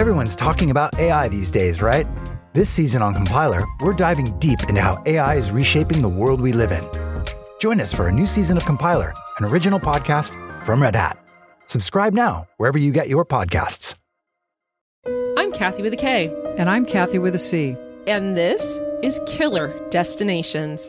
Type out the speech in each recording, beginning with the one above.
Everyone's talking about AI these days, right? This season on Compiler, we're diving deep into how AI is reshaping the world we live in. Join us for a new season of Compiler, an original podcast from Red Hat. Subscribe now wherever you get your podcasts. I'm Kathy with a K. And I'm Kathy with a C. And this is Killer Destinations.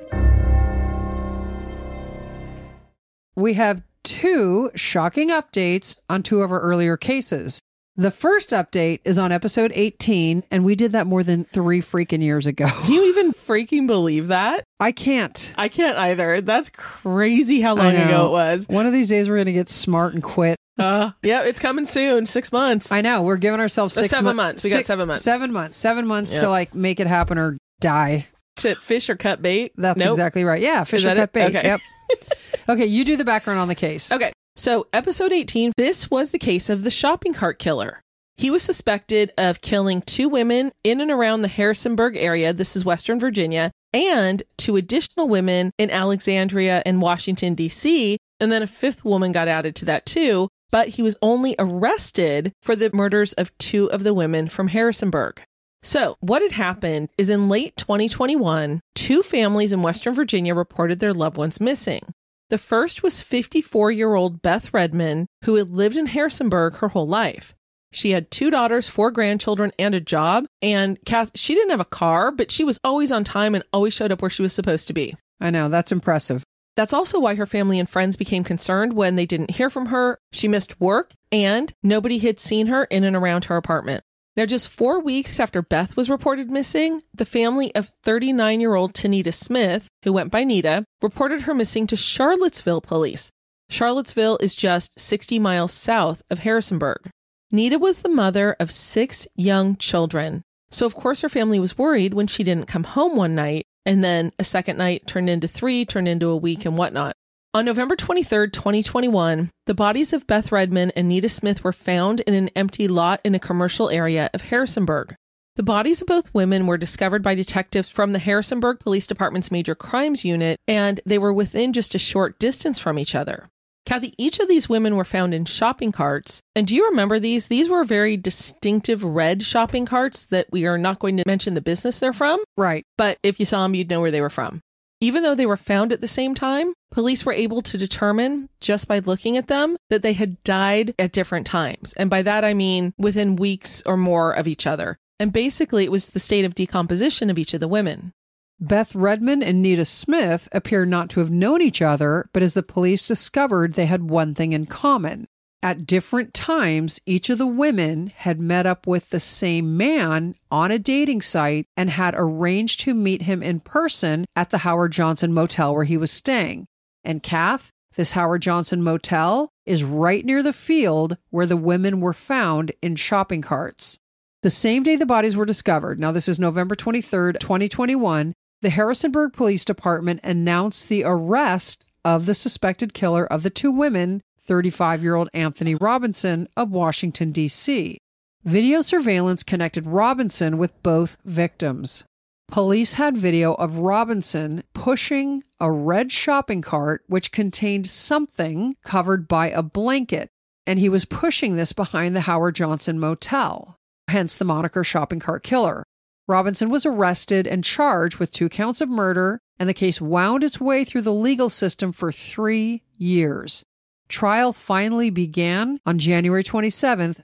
We have two shocking updates on two of our earlier cases. The first update is on episode 18, and we did that more than 3 freaking years ago. Do you even freaking believe that? I can't. I can't either. That's crazy how long ago it was. One of these days we're going to get smart and quit. Yeah, it's coming soon. 6 months. I know. We're giving ourselves 7 months. We got 7 months. 7 months. 7 months to like make it happen or die. To fish or cut bait? That's exactly right. Yeah, fish or cut bait. Okay. Yep. Okay, you do the background on the case. Okay. So, episode 18, this was the case of the shopping cart killer. He was suspected of killing 2 women in and around the Harrisonburg area, this is Western Virginia, and 2 additional women in Alexandria and Washington, D.C., and then a 5th woman got added to that too, but he was only arrested for the murders of 2 of the women from Harrisonburg. So, what had happened is in late 2021, 2 families in Western Virginia reported their loved ones missing. The first was 54-year-old Beth Redman, who had lived in Harrisonburg her whole life. She had 2 daughters, 4 grandchildren, and a job. And Kath, she didn't have a car, but she was always on time and always showed up where she was supposed to be. I know, that's impressive. That's also why her family and friends became concerned when they didn't hear from her. She missed work, and nobody had seen her in and around her apartment. Now, just 4 weeks after Beth was reported missing, the family of 39-year-old Tanita Smith, who went by Nita, reported her missing to Charlottesville police. Charlottesville is just 60 miles south of Harrisonburg. Nita was the mother of 6 young children. So, of course, her family was worried when she didn't come home one night, and then a second night turned into 3, turned into a week, and whatnot. On November 23rd, 2021, the bodies of Beth Redman and Nita Smith were found in an empty lot in a commercial area of Harrisonburg. The bodies of both women were discovered by detectives from the Harrisonburg Police Department's Major Crimes Unit, and they were within just a short distance from each other. Kathy, each of these women were found in shopping carts. And do you remember these? These were very distinctive red shopping carts that we are not going to mention the business they're from. Right. But if you saw them, you'd know where they were from. Even though they were found at the same time, police were able to determine, just by looking at them, that they had died at different times. And by that, I mean within weeks or more of each other. And basically, it was the state of decomposition of each of the women. Beth Redman and Nita Smith appear not to have known each other, but as the police discovered, they had one thing in common. At different times, each of the women had met up with the same man on a dating site and had arranged to meet him in person at the Howard Johnson Motel where he was staying. And Kath, this Howard Johnson Motel is right near the field where the women were found in shopping carts. The same day the bodies were discovered, now this is November 23rd, 2021, the Harrisonburg Police Department announced the arrest of the suspected killer of the 2 women, 35-year-old Anthony Robinson of Washington, D.C. Video surveillance connected Robinson with both victims. Police had video of Robinson pushing a red shopping cart which contained something covered by a blanket, and he was pushing this behind the Howard Johnson Motel, hence the moniker shopping cart killer. Robinson was arrested and charged with 2 counts of murder, and the case wound its way through the legal system for 3 years. Trial finally began on January 27th,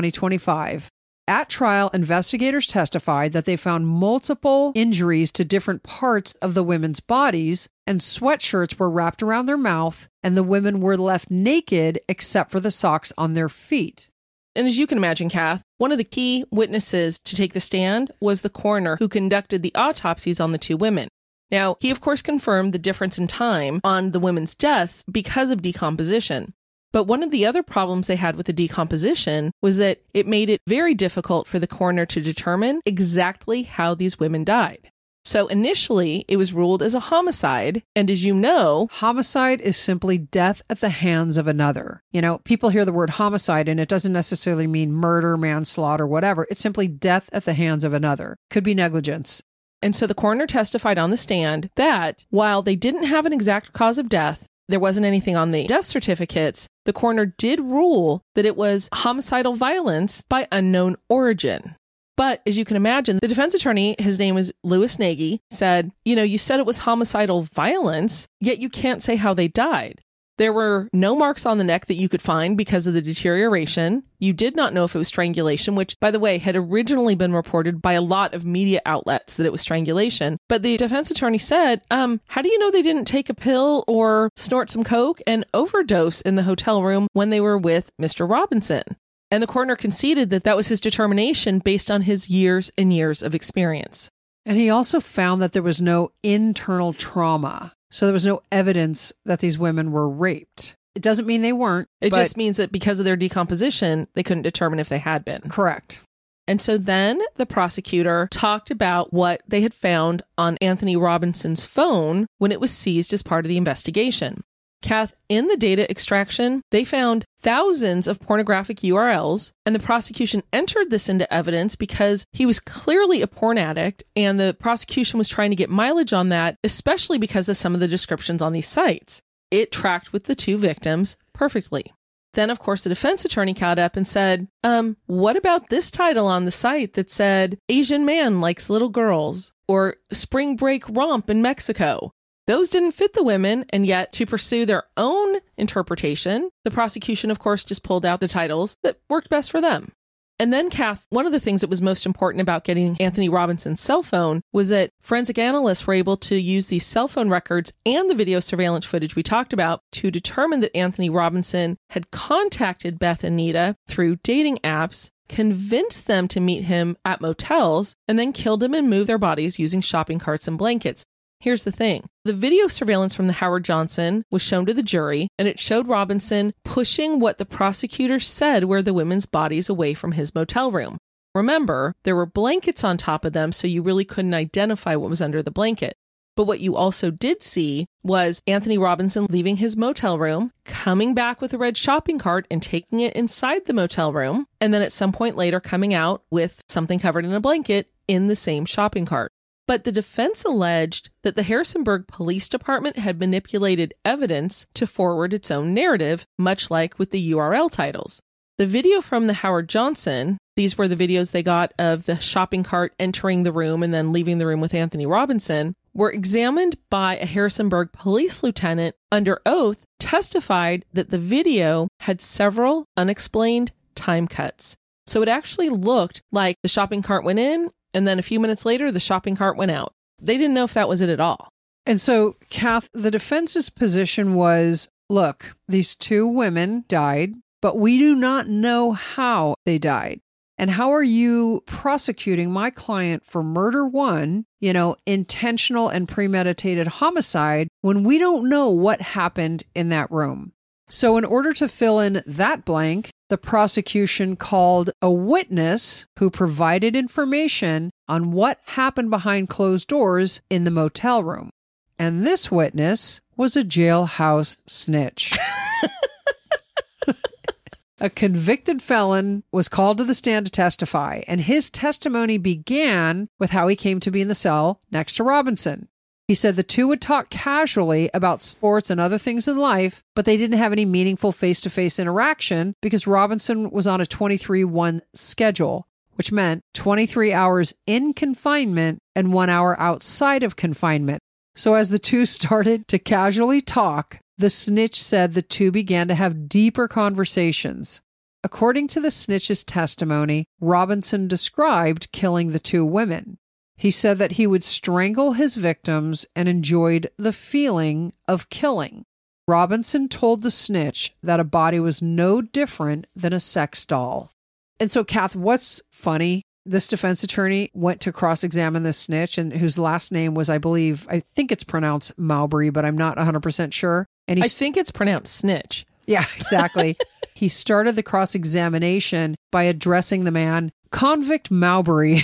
2025. At trial, investigators testified that they found multiple injuries to different parts of the women's bodies, and sweatshirts were wrapped around their mouth, and the women were left naked except for the socks on their feet. And as you can imagine, Kath, one of the key witnesses to take the stand was the coroner who conducted the autopsies on the 2 women. Now, he of course confirmed the difference in time on the women's deaths because of decomposition. But one of the other problems they had with the decomposition was that it made it very difficult for the coroner to determine exactly how these women died. So initially, it was ruled as a homicide, and as you know, homicide is simply death at the hands of another. You know, people hear the word homicide, and it doesn't necessarily mean murder, manslaughter, whatever. It's simply death at the hands of another. Could be negligence. And so the coroner testified on the stand that while they didn't have an exact cause of death, There wasn't anything on the death certificates. The coroner did rule that it was homicidal violence by unknown origin. But as you can imagine, the defense attorney, his name was Louis Nagy, said, you said it was homicidal violence, yet you can't say how they died. There were no marks on the neck that you could find because of the deterioration. You did not know if it was strangulation, which, by the way, had originally been reported by a lot of media outlets that it was strangulation. But the defense attorney said, how do you know they didn't take a pill or snort some coke and overdose in the hotel room when they were with Mr. Robinson? And the coroner conceded that that was his determination based on his years and years of experience. And he also found that there was no internal trauma. So there was no evidence that these women were raped. It doesn't mean they weren't. It just means that because of their decomposition, they couldn't determine if they had been. Correct. And so then the prosecutor talked about what they had found on Anthony Robinson's phone when it was seized as part of the investigation. Kath, in the data extraction, they found thousands of pornographic URLs, and the prosecution entered this into evidence because he was clearly a porn addict, and the prosecution was trying to get mileage on that, especially because of some of the descriptions on these sites. It tracked with the two victims perfectly. Then, of course, the defense attorney caught up and said, what about this title on the site that said, Asian man likes little girls, or spring break romp in Mexico? Those didn't fit the women, and yet to pursue their own interpretation, the prosecution, of course, just pulled out the titles that worked best for them. And then, Kath, one of the things that was most important about getting Anthony Robinson's cell phone was that forensic analysts were able to use these cell phone records and the video surveillance footage we talked about to determine that Anthony Robinson had contacted Beth and Nita through dating apps, convinced them to meet him at motels, and then killed him and moved their bodies using shopping carts and blankets. Here's the thing. The video surveillance from the Howard Johnson was shown to the jury, and it showed Robinson pushing what the prosecutor said were the women's bodies away from his motel room. Remember, there were blankets on top of them, so you really couldn't identify what was under the blanket. But what you also did see was Anthony Robinson leaving his motel room, coming back with a red shopping cart and taking it inside the motel room, and then at some point later coming out with something covered in a blanket in the same shopping cart. But the defense alleged that the Harrisonburg Police Department had manipulated evidence to forward its own narrative, much like with the URL titles. The video from the Howard Johnson, these were the videos they got of the shopping cart entering the room and then leaving the room with Anthony Robinson, were examined by a Harrisonburg police lieutenant under oath, testified that the video had several unexplained time cuts. So it actually looked like the shopping cart went in, and then a few minutes later, the shopping cart went out. They didn't know if that was it at all. And so, Kath, the defense's position was, look, these two women died, but we do not know how they died. And how are you prosecuting my client for murder one, intentional and premeditated homicide, when we don't know what happened in that room? So in order to fill in that blank, the prosecution called a witness who provided information on what happened behind closed doors in the motel room. And this witness was a jailhouse snitch. A convicted felon was called to the stand to testify, and his testimony began with how he came to be in the cell next to Robinson. He said the two would talk casually about sports and other things in life, but they didn't have any meaningful face-to-face interaction because Robinson was on a 23-1 schedule, which meant 23 hours in confinement and 1 hour outside of confinement. So as the two started to casually talk, the snitch said the two began to have deeper conversations. According to the snitch's testimony, Robinson described killing the two women. He said that he would strangle his victims and enjoyed the feeling of killing. Robinson told the snitch that a body was no different than a sex doll. And so, Kath, what's funny, this defense attorney went to cross-examine this snitch, and whose last name was, I think it's pronounced Mowbray, but I'm not 100% sure. And I think it's pronounced snitch. Yeah, exactly. He started the cross-examination by addressing the man, Convict Mowbray.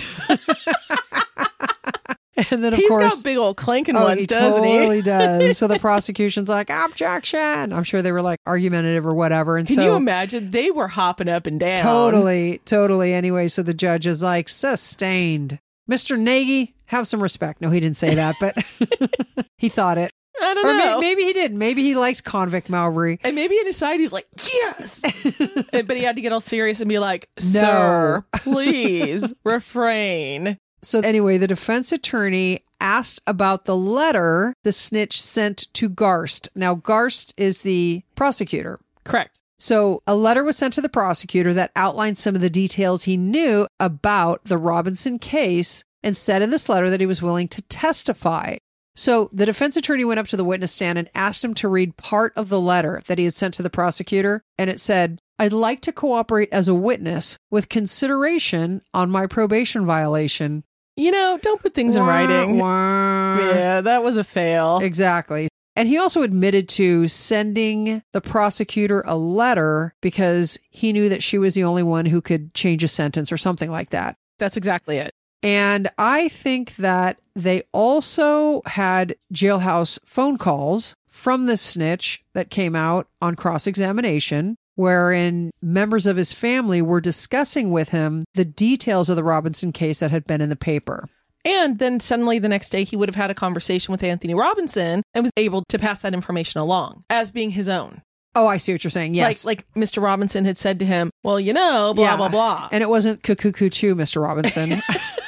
And then, of course, he's got big old clanking ones, doesn't he? He totally does. So the prosecution's like, objection. I'm sure they were like argumentative or whatever. And Can you imagine? They were hopping up and down. Totally. Anyway, so the judge is like, sustained. Mr. Nagy, have some respect. No, he didn't say that, but he thought it. I don't Or know. maybe he did. Maybe he likes convict Mowbray. And maybe inside he's like, yes. But he had to get all serious and be like, sir, please refrain. So anyway, the defense attorney asked about the letter the snitch sent to Garst. Now, Garst is the prosecutor. Correct. So a letter was sent to the prosecutor that outlined some of the details he knew about the Robinson case and said in this letter that he was willing to testify. So the defense attorney went up to the witness stand and asked him to read part of the letter that he had sent to the prosecutor. And it said, "I'd like to cooperate as a witness with consideration on my probation violation." You know, don't put things in writing. Wah. Yeah, that was a fail. Exactly. And he also admitted to sending the prosecutor a letter because he knew that she was the only one who could change a sentence or something like that. That's exactly it. And I think that they also had jailhouse phone calls from the snitch that came out on cross-examination, wherein members of his family were discussing with him the details of the Robinson case that had been in the paper. And then suddenly the next day he would have had a conversation with Anthony Robinson and was able to pass that information along as being his own. Oh, I see what you're saying. Yes. Like Mr. Robinson had said to him, well, you know, blah, blah, blah. And it wasn't cuckoo-choo, Mr. Robinson.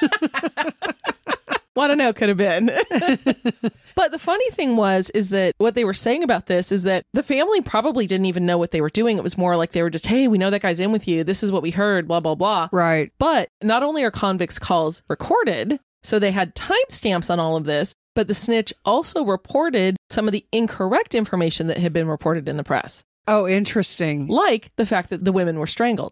Well, I don't know, could have been. But the funny thing is that what they were saying about this is that the family probably didn't even know what they were doing. It was more like they were just, hey, we know that guy's in with you. This is what we heard, blah, blah, blah. Right. But not only are convicts' calls recorded, so they had timestamps on all of this, but the snitch also reported some of the incorrect information that had been reported in the press. Oh, interesting. Like the fact that the women were strangled,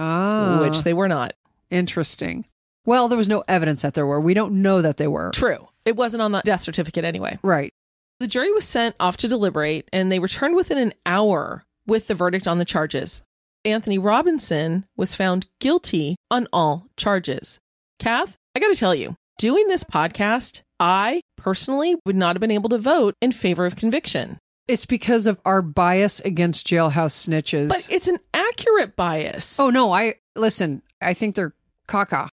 which they were not. Interesting. Well, there was no evidence that there were. We don't know that they were. True. It wasn't on the death certificate anyway. Right. The jury was sent off to deliberate, and they returned within an hour with the verdict on the charges. Anthony Robinson was found guilty on all charges. Kath, I got to tell you, doing this podcast, I personally would not have been able to vote in favor of conviction. It's because of our bias against jailhouse snitches. But it's an accurate bias. Oh, no. I think they're caca,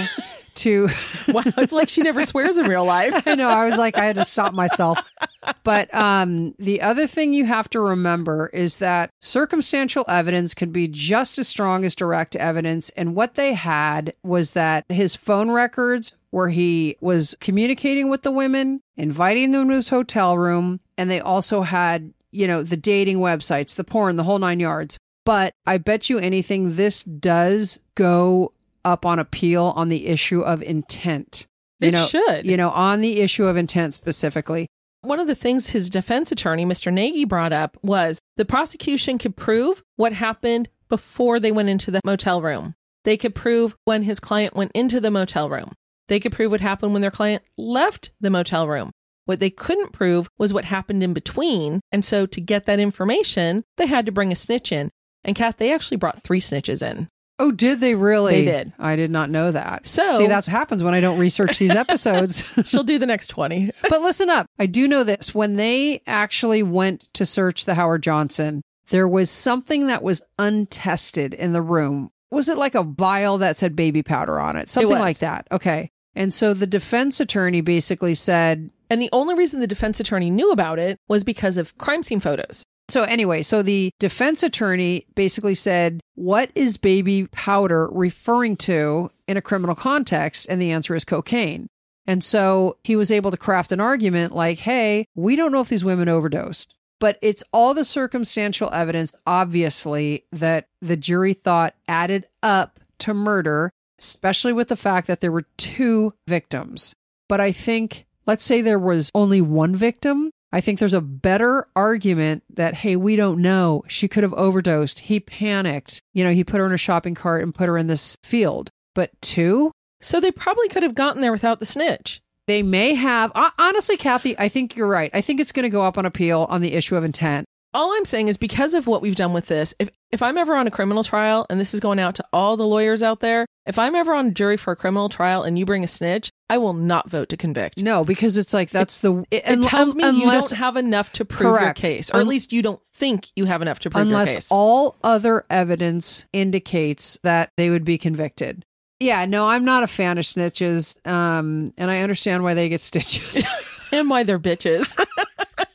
to... Wow, it's like she never swears in real life. I know. I was like, I had to stop myself. But the other thing you have to remember is that circumstantial evidence can be just as strong as direct evidence. And what they had was that his phone records where he was communicating with the women, inviting them to his hotel room. And they also had, the dating websites, the porn, the whole 9 yards. But I bet you anything, this does go up on appeal on the issue of intent. It should. On the issue of intent specifically. One of the things his defense attorney, Mr. Nagy, brought up was the prosecution could prove what happened before they went into the motel room. They could prove when his client went into the motel room. They could prove what happened when their client left the motel room. What they couldn't prove was what happened in between. And so to get that information, they had to bring a snitch in. And Kath, they actually brought 3 snitches in. Oh, did they really? They did. I did not know that. So, see, that's what happens when I don't research these episodes. She'll do the next 20. But listen up. I do know this. When they actually went to search the Howard Johnson, there was something that was untested in the room. Was it like a vial that said baby powder on it? Something like that. Okay. And so the defense attorney basically said... And the only reason the defense attorney knew about it was because of crime scene photos. So anyway, so the defense attorney basically said, what is baby powder referring to in a criminal context? And the answer is cocaine. And so he was able to craft an argument like, hey, we don't know if these women overdosed, but it's all the circumstantial evidence, obviously, that the jury thought added up to murder, especially with the fact that there were 2 victims. But I think, let's say there was only 1 victim. I think there's a better argument that, hey, we don't know. She could have overdosed. He panicked. He put her in a shopping cart and put her in this field. But 2? So they probably could have gotten there without the snitch. They may have. Honestly, Kathy, I think you're right. I think it's going to go up on appeal on the issue of intent. All I'm saying is because of what we've done with this, if I'm ever on a criminal trial, and this is going out to all the lawyers out there, if I'm ever on a jury for a criminal trial and you bring a snitch, I will not vote to convict. No, because it's like it tells me you don't have enough to prove your case, or at least you don't think you have enough to prove your case. Unless all other evidence indicates that they would be convicted. Yeah, no, I'm not a fan of snitches, and I understand why they get stitches. And why they're bitches.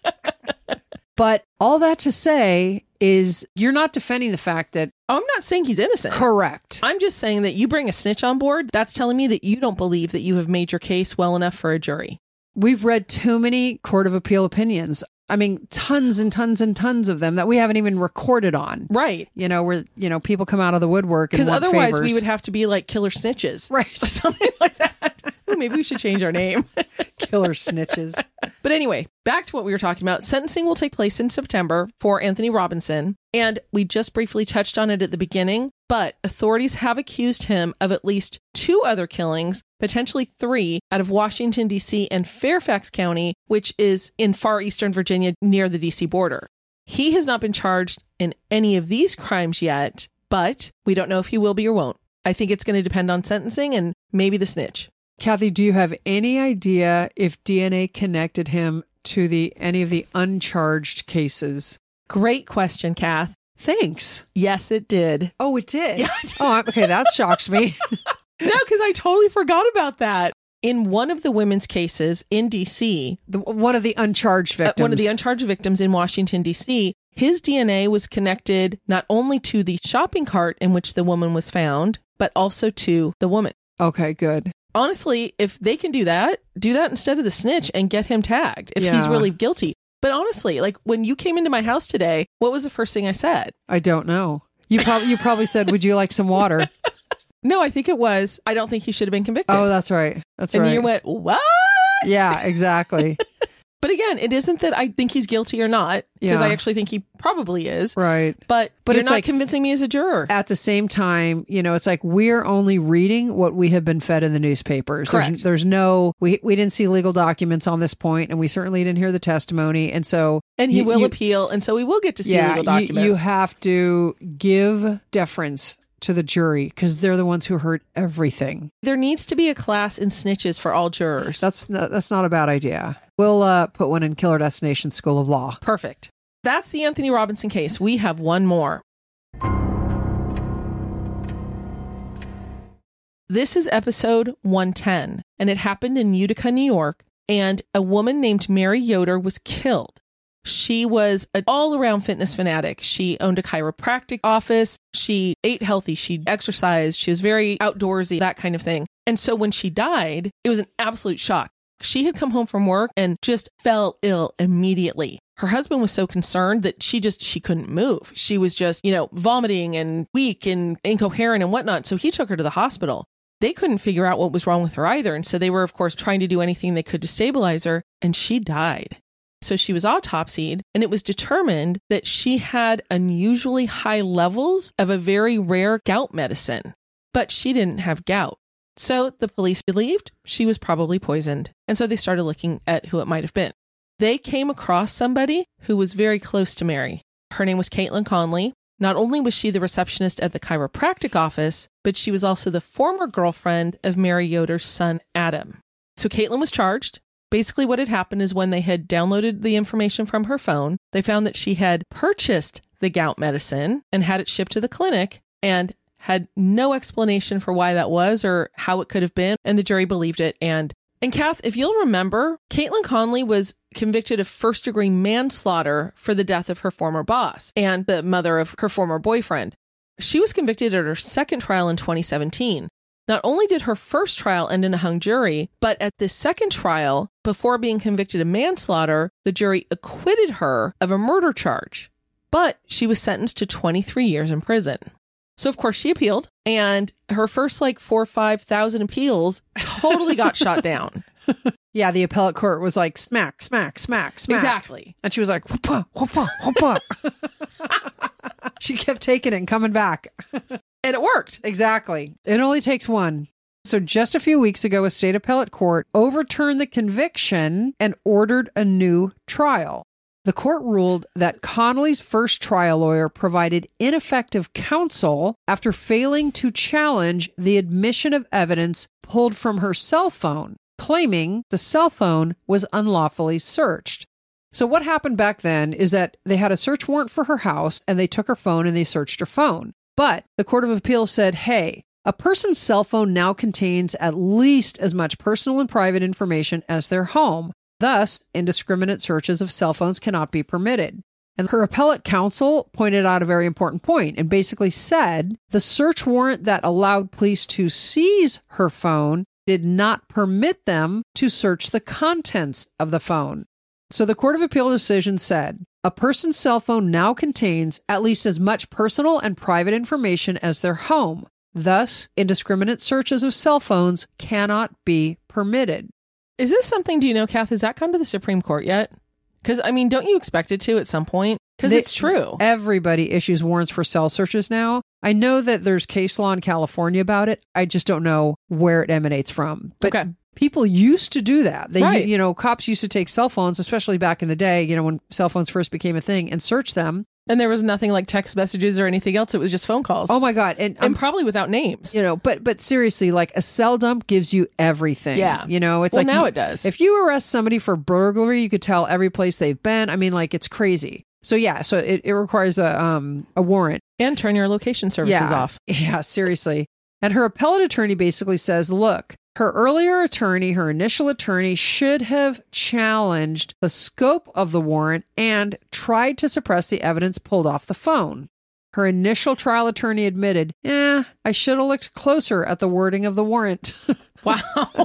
But all that to say is you're not defending the fact that... Oh, I'm not saying he's innocent. Correct. I'm just saying that you bring a snitch on board. That's telling me that you don't believe that you have made your case well enough for a jury. We've read too many Court of Appeal opinions. I mean, tons and tons and tons of them that we haven't even recorded on. Right. Where, people come out of the woodwork and because want otherwise favors. we would have to be like Killer Snitches. Right. Something like that. Maybe we should change our name. Killer Snitches. But anyway, back to what we were talking about. Sentencing will take place in September for Anthony Robinson. And we just briefly touched on it at the beginning, but authorities have accused him of at least 2 other killings, potentially 3, out of Washington, D.C. and Fairfax County, which is in far eastern Virginia near the D.C. border. He has not been charged in any of these crimes yet, but we don't know if he will be or won't. I think it's going to depend on sentencing and maybe the snitch. Kathy, do you have any idea if DNA connected him to any of the uncharged cases? Great question, Kath. Thanks. Yes, it did. Oh, it did? Yeah. Oh, okay. That shocks me. No, because I totally forgot about that. In one of the women's cases in D.C., one of the uncharged victims. One of the uncharged victims in Washington, D.C., his DNA was connected not only to the shopping cart in which the woman was found, but also to the woman. Okay, good. Honestly, if they can do that instead of the snitch and get him tagged if he's really guilty. But honestly, like when you came into my house today, what was the first thing I said? I don't know. You probably said, "Would you like some water?" No, I think it was, I don't think he should have been convicted. Oh, that's right. That's right. And you went, what? Yeah, exactly. But again, it isn't that I think he's guilty or not, because I actually think he probably is. Right. But you're it's not like, convincing me as a juror. At the same time, it's like we're only reading what we have been fed in the newspapers. Correct. There's no, we didn't see legal documents on this point, and we certainly didn't hear the testimony. And so... And he will appeal, and so we will get to see legal documents. You have to give deference to the jury because they're the ones who heard everything. There needs to be a class in snitches for all jurors. That's not a bad idea. We'll put one in Killer Destination School of Law. Perfect. That's the Anthony Robinson case. We have one more. This is episode 110, and it happened in Utica, New York, and a woman named Mary Yoder was killed. She was an all-around fitness fanatic. She owned a chiropractic office. She ate healthy. She exercised. She was very outdoorsy, that kind of thing. And so when she died, it was an absolute shock. She had come home from work and just fell ill immediately. Her husband was so concerned that she couldn't move. She was just, vomiting and weak and incoherent and whatnot. So he took her to the hospital. They couldn't figure out what was wrong with her either. And so they were, of course, trying to do anything they could to stabilize her. And she died. So she was autopsied, and it was determined that she had unusually high levels of a very rare gout medicine, but she didn't have gout. So the police believed she was probably poisoned. And so they started looking at who it might have been. They came across somebody who was very close to Mary. Her name was Caitlin Conley. Not only was she the receptionist at the chiropractic office, but she was also the former girlfriend of Mary Yoder's son, Adam. So Caitlin was charged. Basically, what had happened is when they had downloaded the information from her phone, they found that she had purchased the gout medicine and had it shipped to the clinic and had no explanation for why that was or how it could have been. And the jury believed it. And Kath, if you'll remember, Caitlin Conley was convicted of first-degree manslaughter for the death of her former boss and the mother of her former boyfriend. She was convicted at her second trial in 2017. Not only did her first trial end in a hung jury, but at this second trial, before being convicted of manslaughter, the jury acquitted her of a murder charge. But she was sentenced to 23 years in prison. So, of course, she appealed, and her first 4,000 or 5,000 appeals totally got shot down. Yeah, the appellate court was like, smack, smack, smack, smack. Exactly. And she was like, whoopah, whoopah, whoopah. She kept taking it and coming back. And it worked. Exactly. It only takes one. So just a few weeks ago, a state appellate court overturned the conviction and ordered a new trial. The court ruled that Conley's first trial lawyer provided ineffective counsel after failing to challenge the admission of evidence pulled from her cell phone, claiming the cell phone was unlawfully searched. So what happened back then is that they had a search warrant for her house and they took her phone and they searched her phone. But the Court of Appeal said, hey, a person's cell phone now contains at least as much personal and private information as their home. Thus, indiscriminate searches of cell phones cannot be permitted. And her appellate counsel pointed out a very important point and basically said the search warrant that allowed police to seize her phone did not permit them to search the contents of the phone. So the Court of Appeal decision said, a person's cell phone now contains at least as much personal and private information as their home. Thus, indiscriminate searches of cell phones cannot be permitted. Is this something, do you know, Kath, has that come to the Supreme Court yet? Because, I mean, don't you expect it to at some point? Because it's true. Everybody issues warrants for cell searches now. I know that there's case law in California about it. I just don't know where it emanates from. But people used to do that. They, you know, cops used to take cell phones, especially back in the day, you know, when cell phones first became a thing, and search them. And there was nothing like text messages or anything else. It was just phone calls. Oh my God. And probably without names. You know, but seriously, like a cell dump gives you everything. Yeah. You know, it's now it does. If you arrest somebody for burglary, you could tell every place they've been. I mean, like, it's crazy. So yeah, so it requires a warrant. And turn your location services off. Yeah, seriously. And her appellate attorney basically says, look, her earlier attorney, her initial attorney, should have challenged the scope of the warrant and tried to suppress the evidence pulled off the phone. Her initial trial attorney admitted, I should have looked closer at the wording of the warrant. Wow.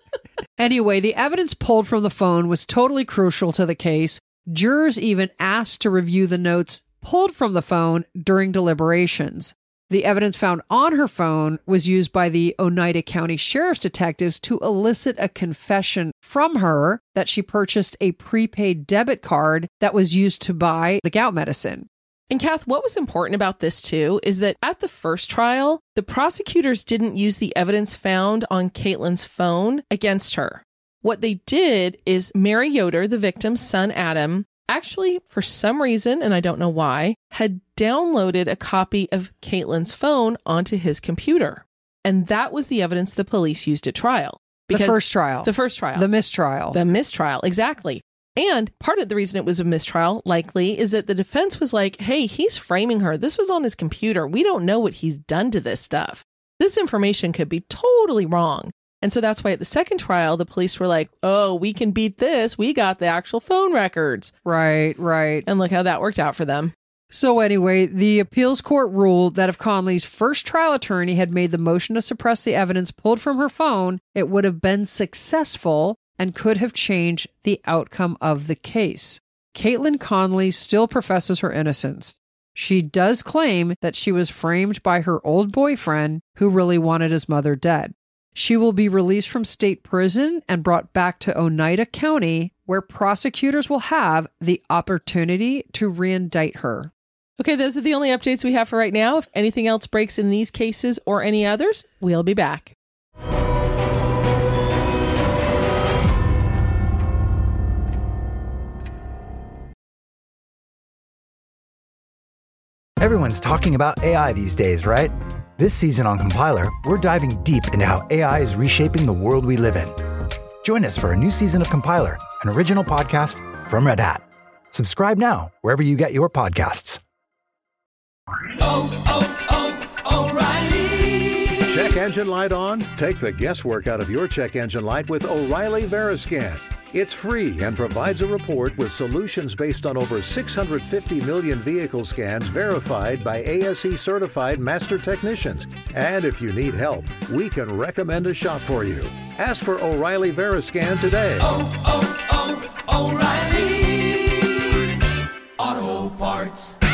Anyway, the evidence pulled from the phone was totally crucial to the case. Jurors even asked to review the notes pulled from the phone during deliberations. The evidence found on her phone was used by the Oneida County Sheriff's detectives to elicit a confession from her that she purchased a prepaid debit card that was used to buy the gout medicine. And Kath, what was important about this too is that at the first trial, the prosecutors didn't use the evidence found on Caitlin's phone against her. What they did is Mary Yoder, the victim's son Adam, actually, for some reason, and I don't know why, had downloaded a copy of Caitlin's phone onto his computer. And that was the evidence the police used at trial. The first trial. The first trial. The mistrial. The mistrial, exactly. And part of the reason it was a mistrial, likely, is that the defense was like, hey, he's framing her. This was on his computer. We don't know what he's done to this stuff. This information could be totally wrong. And so that's why at the second trial, the police were like, oh, we can beat this. We got the actual phone records. Right. And look how that worked out for them. So anyway, the appeals court ruled that if Conley's first trial attorney had made the motion to suppress the evidence pulled from her phone, it would have been successful and could have changed the outcome of the case. Caitlin Conley still professes her innocence. She does claim that she was framed by her old boyfriend who really wanted his mother dead. She will be released from state prison and brought back to Oneida County, where prosecutors will have the opportunity to reindict her. Okay, those are the only updates we have for right now. If anything else breaks in these cases or any others, we'll be back. Everyone's talking about AI these days, right? This season on Compiler, we're diving deep into how AI is reshaping the world we live in. Join us for a new season of Compiler, an original podcast from Red Hat. Subscribe now wherever you get your podcasts. O'Reilly. Check engine light on? Take the guesswork out of your check engine light with O'Reilly Veriscan. It's free and provides a report with solutions based on over 650 million vehicle scans verified by ASE certified master technicians. And if you need help, we can recommend a shop for you. Ask for O'Reilly Veriscan today. O'Reilly Auto Parts.